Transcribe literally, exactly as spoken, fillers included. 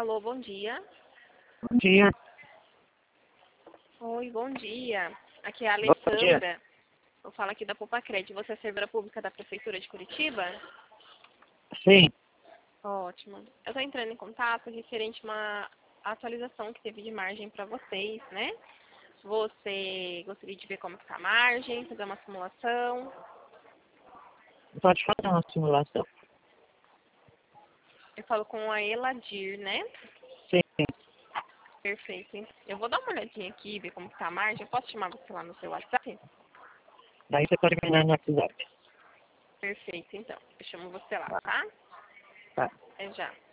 Alô, bom dia. Bom dia. Oi, bom dia. Aqui é a Bom dia. Alessandra. Eu falo aqui da Popacred. Você é servidora pública da Prefeitura de Curitiba? Sim. Ótimo. Eu estou entrando em contato referente a uma atualização que teve de margem para vocês, né? Você gostaria de ver como está a margem, fazer uma simulação? Pode fazer uma simulação. Eu falo com a Eladir, né? Sim. Perfeito. Eu vou dar uma olhadinha aqui, ver como está a margem. Eu posso chamar você lá no seu WhatsApp? Daí você pode ganhar no WhatsApp. Perfeito, então. Eu chamo você lá, tá? Tá. É já.